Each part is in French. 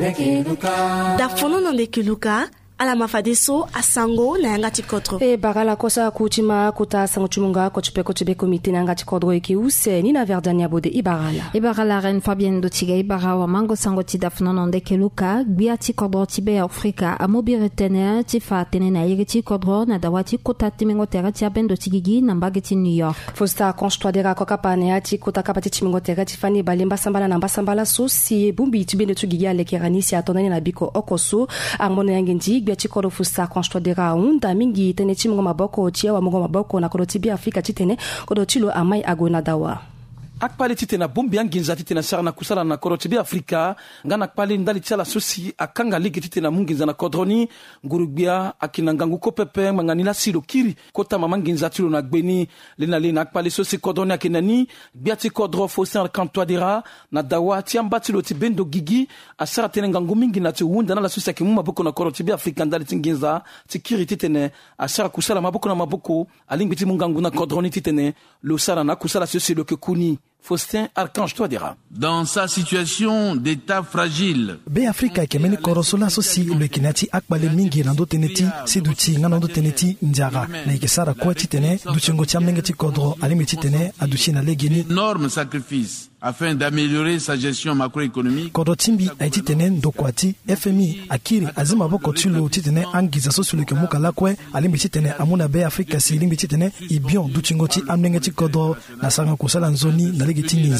dafono nande kiluka ala mafadeso asango na yanga tikotro barala kosa kuchima kuta sango chumunga kochipeko chibe komite na yanga tikodro use ni na verdania bode ibarala ren Fabienne Dotiga ibara wa mango sango ti dafono nande kiluka gbia tikodro tibe Afrika amobire tene tifa tene na yiri kodro na dawati kota timingo tera ti abendo tigigi na mbageti New York fosta konstwadera kokapane ati kota kapati timingo tera tifani balemba sambala na mbasambala so si bumbi tibende tugigi alekerani si atonani na biko okoso armono yangendi biati kodo fusta konstwadera unda mingi tene timingo maboko tia wa mungo maboko na kodo tibi Afrika titene kodo tilo amai agona dawa akpali titena bombi anginza titena sarana kusala na koro tibi Afrika ngana akpali ndali tiala sosi akanga ligi titena munginza na kodroni ngurugbia akina ngangu kopepe manganila silo kiri kota mamanginza tilo na gbeni lina akpali sosi kodroni akinani biati kodro fosin kantwadera na dawa tiamba tilo tibendo gigi asara tene ngangu mingi na tiwunda na la sosi akimu maboko na koro tibi Afrika ndali tinginza tikiri titene asara kusala maboko na maboko alingiti mungangu na kodroni titene lo sara na kusala sosi lo kekuni Faustin Archange Touadéra. Dans sa situation d'état fragile, Afrika kemeni korosola sosi ulekinati akbale mingi nando teneti siduti nando teneti ndiara na ikesara kwa titene duchengo chamnengeti kodro alimeti tene aduchi na legeni énorme sacrifice afin d'améliorer sa gestion macroéconomique. Kodro timbi aiti tene ndokwati FMI akiri azima boko tulo titene angiza sosi ulekemuka lakwe alimeti tene amuna Afrika si alimeti tene ibion duchengo ti amnengeti kodro na sanga kusala nzoni na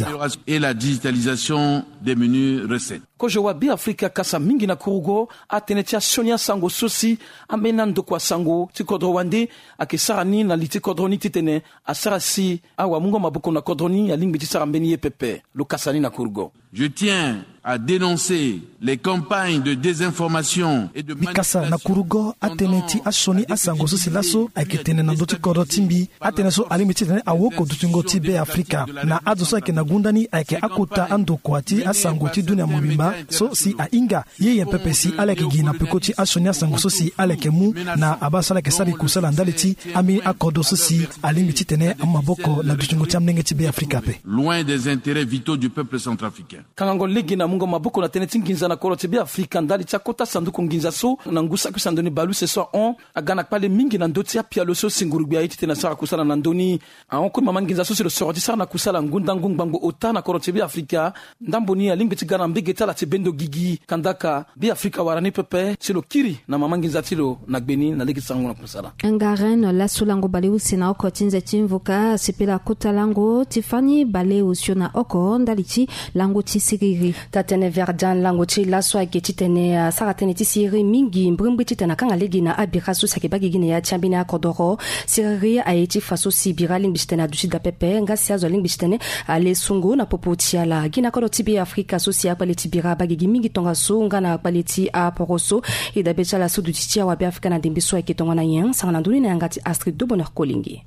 et la digitalisation des menus recettes. Kojowa Afrika kasa mingi na kurugo atenetia sonia sango sosi amenando kwa sango tikodro wande akisarani na litikodroni titene asarasi awa mungo maboko na kodroni alimbi tisarambeni yepepe lokasani na kurugo. Je tiens à dénoncer les campagnes de désinformation et de Mikasa na kurugo ateneti asoni asango sosi laso akitene na ndoti kodro timbi ateneso alimiti tene awoko dutingo tibe Afrika na adoso ake na gundani ake akota ando kwati asango ti dunia mobimba so si a inga ye pepe si aleke gina pekoti asoni asango so si aleke mu na abasala ke sali kusala ndaleti ami akodo so si alimiti tene amaboko na dutingo tiamnenge tibe Afrika pe loin des intérêts vitaux du peuple centrafricain. Kangango ligi na mungo maboko na teneti nginza na koro tibe Afrika ndali chakota sanduku nginza so na ngusa kusandoni balu ce soir on agana pale mingi na ndoti ya pialo so singurubia iti tena sara kusala na ndoni aonko mama nginza so le sorti sara na kusala ngunda ngumbango ota na koro tibe Afrika ndamboni ya lingiti gana mbege tala tibendo gigi kandaka bi Afrika warani pepe silo kiri na mama nginza tilo na gbeni na ligi sango na kusala ngaren la sulango baleu sina oko tinze timvuka sipela kota lango tifani baleu siona oko ndalichi lango tisiriri tatene verdan lango ti laswa geti tene saratene tisiri mingi mbrimbi titana kanga legi na abira so sakebagi gine ya chambina kodoro siriri aiti faso sibira ling bitena duchi da pepe nga siazo ling bitene ale sungo na popotia la gina kodo tibi Afrika so sia pale tibira bagi mingi tonga so nga na pale ti a poroso ida becha la so du titia wa Afrika na dembiso ake tonga na yen sanga nduli na ngati Astrid do bonheur kolingi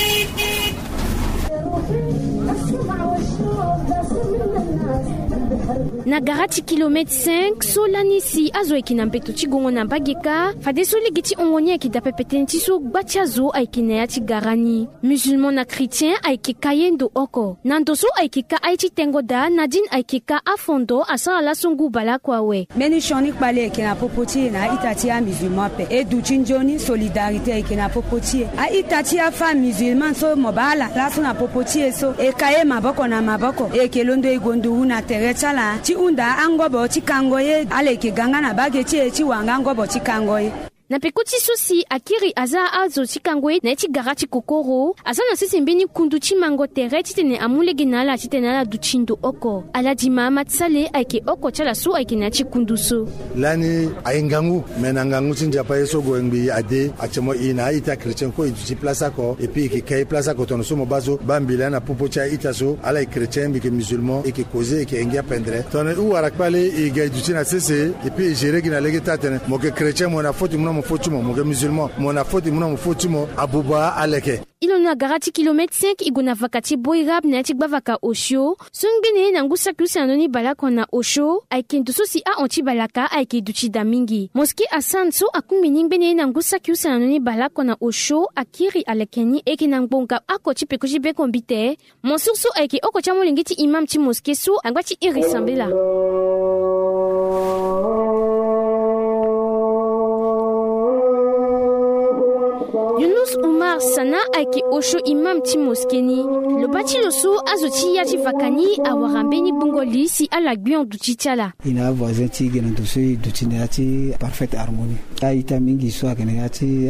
na garati kilomètre 5 solani si azo ekina mpeto chigongo na bageka fadeso ligiti ongonia kidapepeteni tiso gbatiazo aikine ya garani musulman na chrétien aike kayendo oko nandoso aikeka aichi tengoda nadine aikeka afondo asala la songu bala kwawe meni shoni kpale ekena popoti na itati ya musulman pe e duchinjoni solidarité ekena popoti a itati ya fa musulman so mobala la so na popoti so e kaye maboko na maboko e kelondo igondu na terechala ti unda angobo ti kangoye aleke ganga na bageti ti wanga angobo ti kangoye na pekoti sosi akiri aza azo ti kangoye na ti garati kokoro aza na sisi mbeni kundu ti mango tere ti tene amulege na ala ti tene ala duchindo oko ala di mama tsale aike oko chala so aike na ti kundu so lani aingangu menangangu ti njapa yeso go ngbi ade achemo ina ita chrétien ko ti place ko et puis ki kay place ko tono so mo bazo bambila na popo cha ita so ala chrétien bi ke musulman et ke causer et ke ngia pendre tono u arakpale e ga du tina sese et puis jere gina lege tatene mo ke chrétien mo na foti mo fotimo mo ke musulman mo na foti mo fotimo abuba aleke ilona garati kilomètre 5 igona vakati boirab na ti gbavaka osho songene na ngusa kusa noni balako na osho aikendu sosi a onti balaka aike duchi da mingi moski asanso akumbini bene na ngusa kusa noni balako na osho akiri alekeni eke na ngbonga akoti pekoji be kombite monsurso aike okocha molingiti imam ti moski so angwati irisambela sana aiki osho imam ti moskeni. Lo bati loso azoti yati vakani awarambeni bongoli si alagbion duti tiala. Ina voisin ti gena dosi duti neati parfaite harmonie. Ita mingi so akene yati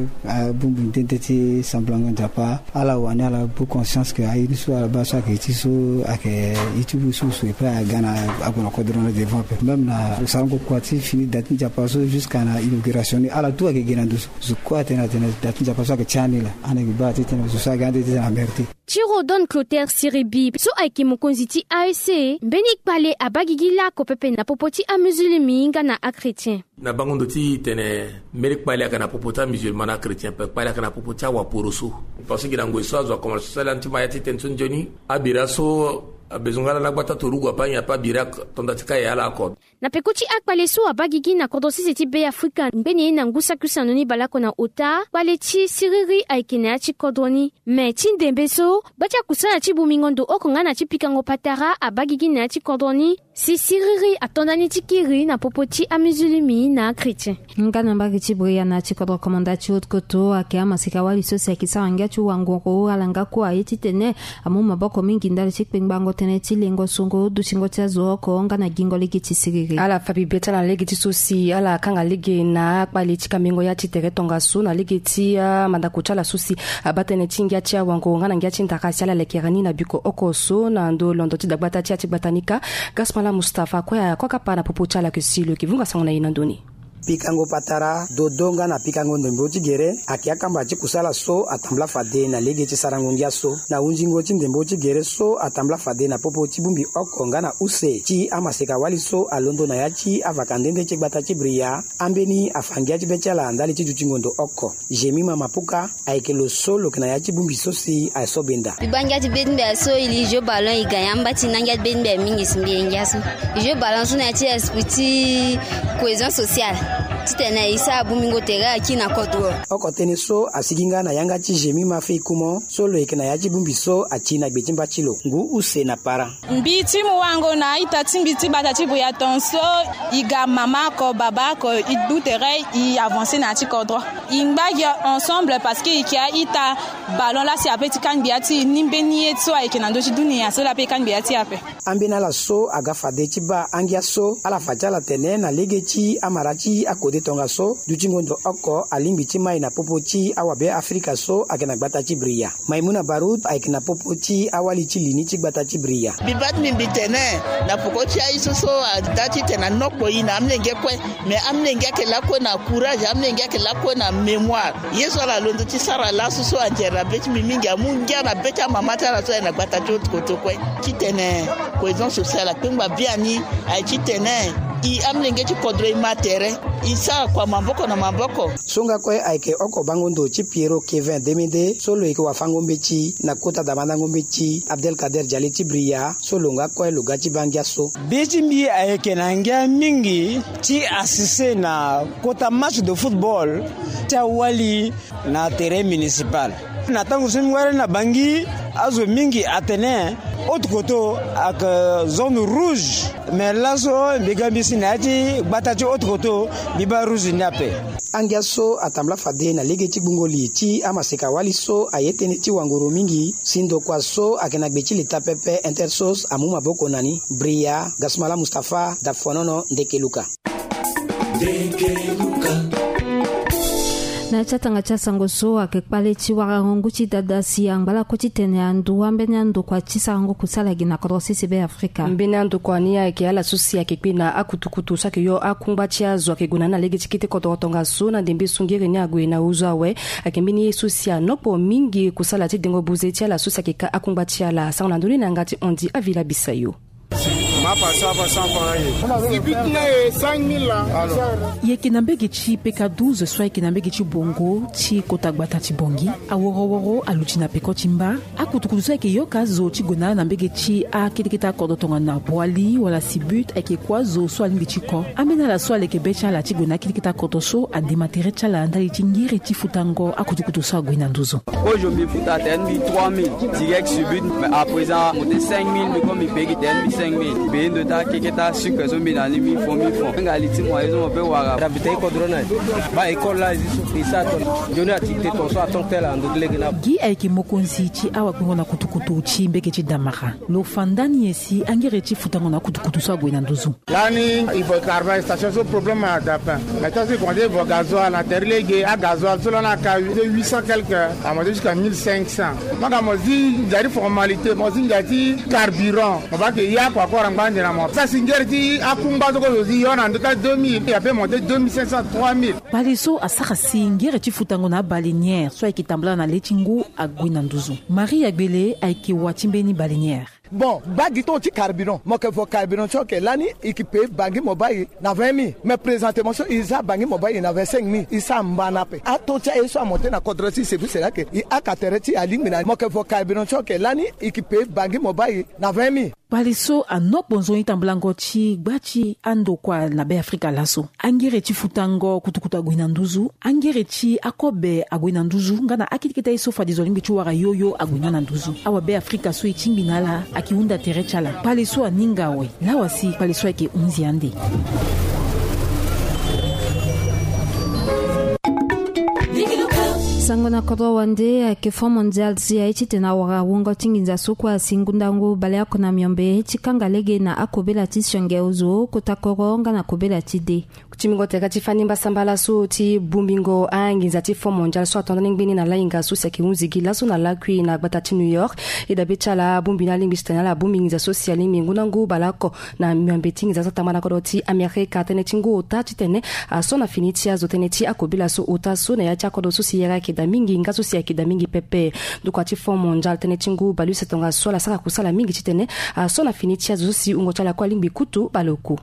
a bumbu tente ti semblant japa ala wani ala bu conscience que ayi so ala basa ke ti so ake itubu so so pa gana agona kodron devant même na sango kwati fini dati japa so jusqu'à na inauguration ala tout ake gena dosi so kwati na tena dati japa so ake chanila ana gibati tena so sa gande tena merti Tiro Don Clotaire Siribi so aiki mokonziti AEC benik pale abagigila ko pepe na popoti a musulmi ngana a chrétien na bangondo ti tene merik pale kana popota musulman na chrétien pe pale kana popota wa poroso parce que nango so azwa comme ça lanti mayati tension joni abira so bezongala na gbata torugo pa nya pa birak tondatika ya la accord na pekoti akpale so abagigi na kodosi seti be Afrika mbeni na ngusa kusanoni balako na ota pale ti siriri aikene ti kodroni me ti ndembe so bacha kusana ti bumingondo okonga na ti pikango patara abagigi na ti kodroni si siriri atondani ti kiri na popoti a musulmi na chrétien ngana mbagi ti bria na ti kodro komanda ti otkoto ake amasika wali so se ki sanga ti wangoro alanga ko ayeti tene amu maboko mingi ndali ti pengbango tene ti lengo songo du singo ti azo ko ngana gingo ligi ti siriri ala fabi beta na ligi ti susi ala kanga ligi na kpali ti kamengo ya ti tere tonga su na ligi ti mandako chala susi abatene ti ngia ti awango ngana ngia ti ndakasi ala lekerani na biko oko so na ndo londo ti dagbata ti ati batanika Gasmala Mustafa kwa kapa na popo chala ke silo ki vunga sangona ina ndoni pikango patara dodonga na pikango ndembo ti gere akiaka mba ti kusala so atambla fade na lege ti sarango ngia so na unjingo ti ndembo ti gere so atambla fade na popo ti bumbi okonga na use ti amaseka wali so alondo na ya ti avakandende ti gbata ti bria ambeni afangia ti bechala ndali ti jutingondo oko Jemima Mapuka ayeke lo so lo na ya ti bumbi so si ay so benda bibanga ti benda so ili jo ballon igayamba ti nangia benda mingi simbi ngia so jo ballon so na ti esprit cohésion sociale titena isa bumingo tega kina kodro okotene so asiginga na yanga ti Jemima fe kumo so lo ikena ya ti bumbi so achina gbetimba chilo ngu use na para mbiti mu wango na ita timbiti bata ti buya tonso iga mama ko baba ko idutere i avancer na ti kodro ingbagia ensemble parce que ikia ita ballon la si apeti kan biati nimbeni etso ikena ndo ti dunia so la pe kan biati ape ambena la so aga fade ti ba angia so ala fachala tene na lege ti amarati akode tonga so dutingondo oko alimbi ti mai na popo ti awabe Afrika so akena gbata ti bria Maimuna Barut aikena popo ti awali ti lini ti gbata ti bria bibat mi bitene na poko ti aiso so dati tena nokpo ina amnenge kwe me amnenge ke la ko na courage amnenge ke la ko na mémoire yeso la londo ti sara la so anjera bet mi mingi amungia na beta mamata na so na gbata ti otkoto kwe kitene cohésion sociale pengba biani ai kitene i amlenge ti kodro imatere isa kwa mamboko na mamboko songa kwe aike oko bangondo ti Piero Kevin Demede solo iko wafango mbechi na kota damanda ngombechi Abdelkader Jali ti bria solo nga kwe luga ti bangia so beti mbi aike na ngia mingi ti asise na kota match de football ti awali na terrain municipal na tangu simi wale na bangi azo mingi atene autre koto ak zone rouge mais là so bigambi sinati batati autre koto biba rouge nape angia so atambla fade na lege ti bungoli ti amaseka wali so ayetene ti wangoro mingi sindo kwa so akena gbechi lita pepe intersos amuma boko nani bria Gasmala Mustafa dafonono ndekeluka na chatanga cha sango so akekpale ti warango ti dada si angbala ko ti tene andu ambeni andu kwa ti sango kusala gina kodrosi sebe Afrika mbeni andu kwa ni ake ala susi akekpe na akutukutu sake yo akungba ti azo akeguna na lege ti kite kodrotonga so na ndembe sungere ni agwe na uzo awe akembeni susi anokpo mingi kusala ti dengo buze ti ala susi akeka akungba ti ala sangna nduni na ngati ondi avila bisayo yekinambege ti PK12 so yekinambege ti bongo ti kota gbata ti bongi aworo aluti na peko ti mba akutukutu so ayeke yo ka zo ti gue na ala na mbege ti aketekete akodo tonga na buali wala si but ayeke kua zo so alingbi ti ko ambeni ala so aleke be ti ala ti gue na aketekete akodo so andema tere ti ala ndali ti ngiri ti futango akutukutu so ague na nduzo aujourd'hui futa tene mi 3000 direct sur but mais à présent monter 5000 mais comme mi pegi tene mi 5000 be ndo ta ke ta suka so mi na ni mi fo nga li ti mo ezo mo be wara da bitay ko drona ba école la isa to joni ati te to so aton tela ndo legena gi ay ki mokonzi ci awa ko na kutukutu ci mbeke ci damaka lo fandani esi angere ci futango na kutukutu so agwena nduzu lani il faut carber station so problème à dapa maintenant c'est qu'on dit vo gasoil na terlege a gasoil so na ka 800 quelque à moi jusqu'à 1500 maka mozi jari formalité mozi njati carburant on va que ya kwa kwa ngande na mo ça singerti akumba zo ko zi yona ndota 2000 ya pe monter 2500 3000 baliso asaka singere ci futango na balinière so ekitambla na lechingu agwena nduzu Marie Agbele aiki wachimbeni balinière. Bon, bagito ti carburant. Moi que vos carburant que l'année équipé bangi mobile na 20 000. Mais présentement isa bangi mobile na 25 000. Isa mbanape. A to tia eso monter na kodrosi c'est vous c'est là que il a katereti align na moi que vos carburant que l'année équipé bangi mobile na 20 000. Baliso anok bonzo itamblango chi gbachi ando kwa na be Afrika laso. Angere ti futango kutukuta agwina nduzu. Angere ti akobe agwina nduzu. Ngana akitikita iso fa dizolimbi chuwara yoyo agwina nduzu. Awa be Afrika so ichimbi nala akiunda terechala. Baliso aningawe. Lawasi baliso ake unziande. sango na kodro wande ke fond mondial zia tena wara wongo tinginza sukwa singundangu bale akona myombe chikanga lege na akobela tishonge uzo kotakoronga na kobela tide kuchimingo teka tifanimba sambala so ti bumbingo anginza ti fond mondial so atondani ngbini na lainga so seki unzigi laso na lakwi na gbata ti New York ida bechala bumbina lingi stena la bumbingiza social mingunangu balako na myombe tinginza so tamana kodo ti Amerika tene tingu ota titene so na finiti azo tene ti akobela so ota so na ya chakodo so siyera ke da mingi ngaso si akida mingi pepe dukwa ti fond mondial tene tingu balu setonga so la saka kusala mingi titene so na finiti azo si ungo chala kwa limbi kutu baloku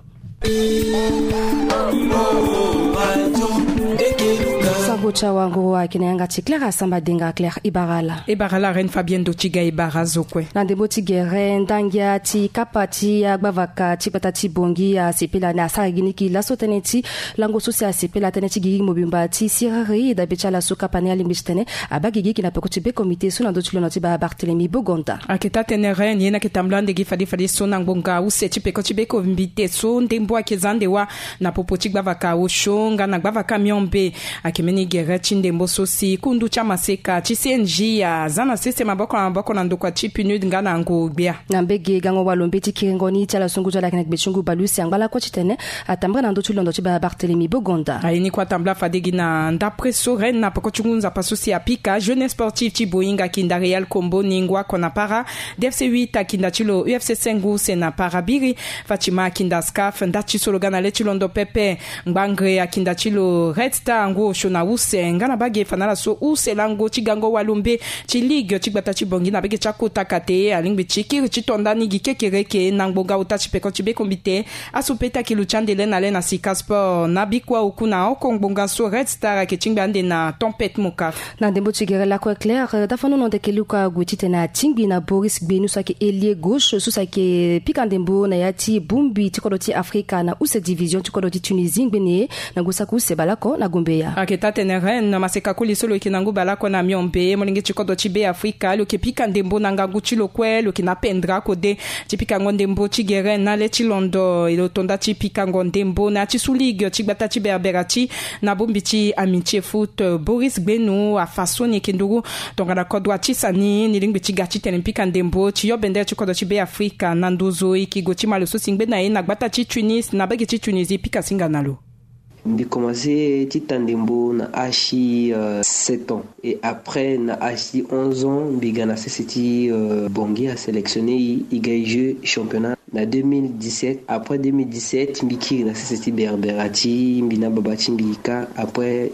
Sabocha wango wa kinanga ti Claire Samba denga Claire Ibarala Reine Fabienne Dotiga Ibara zokwe na de botigere ndangia ti kapati agbavaka ti patati bongi a sepela na sarigini ki la soteneti lango sosia sepela teneti gigi mobimba ti sirari da bechala so kapani alimbistene abagigi ki na peko ti be comité so na dotulo na ti ba Barthélemy Bogonda aketa tenere ni na ketamblande gi fadi so na ngonga use ti peko ti be comité so ndembo akezande wa na popo ti gbavaka oshonga na gbavaka myombe akimeni gere chindembo sosi kundu cha maseka chi CNJ ya zana sese maboko na ndokwa chi PNUD ngana ngo gbia na mbege gango walombe ti kirengoni ti ala sungu jala kene bechungu balusi angala ko chitene atambra na ndotu londo ti ba Barthélemy Bogonda ayini kwa tambla fadegi na ndapre soren na poko chungunza pasosi apika jeunesse sportive ti boinga kinda Real Combo ningwa kona para DFC 8 akinda chilo UFC 5 sena para biri Fatima akinda Scaf ndachi sologana le chilondo pepe ngangre akinda chilo Red Star ngo shona use ngana bage fanala so use lango chigango walumbe chi ligue chigbata chibongi na bege chakota kate alingbe chiki chitondani gikekereke nangbonga utachi peko chibe kombite asupeta kiluchandele na lena sika sport na bikwa okuna okongbonga so Red Star ke chingande na tempête moka na dembo chigere la kwa claire da fano no de keluka guchite na chingbi na Boris Gbenu saki elie gauche so saki pikandembo na yati bumbi tikodoti Afrika na use division tikodoti Tunisie ngbene na gosaku se balako na gombeya aketa teneren na maseka kuli solo kinangu balako na myombe molingi chikodo chibe Afrika lo kepika ndembo nanga guchilo kwe lo kinapendra kode chipika ngondembo chigere na le chilondo ilo tonda chipika ngondembo na chisuligue chigbata chibe aberati na bombi chi amitié foot Boris Gbenu a fasoni kenduru tongana kodwa chisani nilingbe chigachi tenempika ndembo chiyobende chikodo chibe Afrika na ndozo ikigo chimalo so singbe na ina gbata chi Tunis na bege chi Tunisie pika singa nalo. J'ai commencé Titandembo na Ashi 7 ans et après na Ashi 11 ans bigana c'était Bongi a sélectionné il gagne jeu championnat na 2017 après 2017 mbiki na c'était Berberati mbina babati mbika après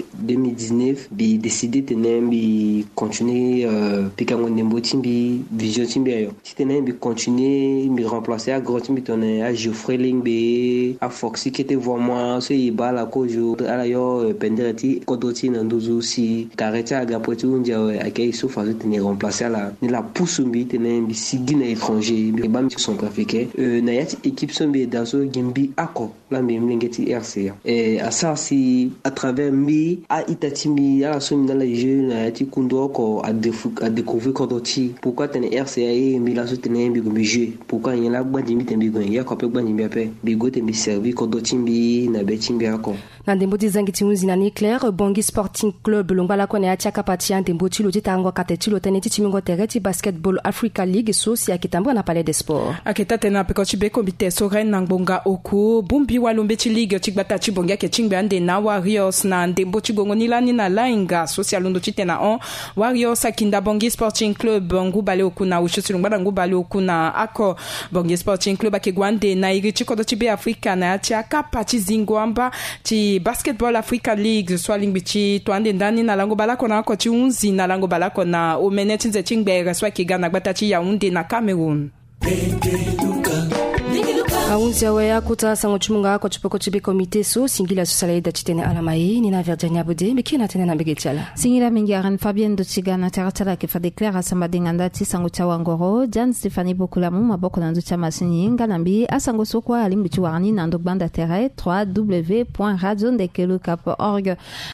2019 bi décidé tenem bi continuer pikango ndembo timbi vision timbi ayo tenem bi continuer mi remplacer à gros timbi tonné à Geoffrey Lingbe à Foxy qui était vraiment ce iba la kojo ala yo penderati kodoti na ndozu si kareta agapoti unja akay soufa tenir remplacer la ni la pousumbi tenem bi sigina étranger bi bam centrafricain na yati équipe sombe dazo gimbi ako la mlengeti RCA et à ça si à travers mbi a itatimbi à la somme dans les jeux na yati kundo ko à découvrir kodoti pourquoi tene RCA et mbi la so tene mbi go jeu pourquoi il y a la bandi mbi tembi go ya ko pe bandi mbi ape bi go tembi servi kodoti mbi na betimbi ako na ndembo dizangi timuzi na Claire Bongi Sporting Club longala ko na atia kapati ya ndembo tilo titango katetilo teneti timingo tereti Basketball Africa League so si akitambo na Palais des Sports aketa tena pe ko chibe komite so ren na ngbonga oku bumbi walombe chi league chigbata chibonga ke chingbe ande na Warriors na ndembo chigongo nilani na lainga social ndo chitena on Warriors akinda Bongi Sporting Club ngubale oku na ushusi longba ngubale oku na ako Bongi Sporting Club akegwande na iri chikodo chibe Africa na atia kapati zingwamba chi Basketball Africa League swalingbi chi twande ndani na lango balako na ako chi unzi na lango balako na omeneti nze chingbe swa kigana gbata chi Yaounde na Cameroon aunzi awaya kuta sango chumunga ko chupoko chibe komite so singila sociale da chitene alamai ni na Virginia Bode mikina tena na begetiala singila mingi aran Fabien Dotsiga na taratala ke fa declare samba dinganda ti sango chawa ngoro Jan Stephanie Bokulamu maboko na nducha masini ngalambi asango sokwa alimbi chiwarani na ndobanda terre www.radiondekeluka.org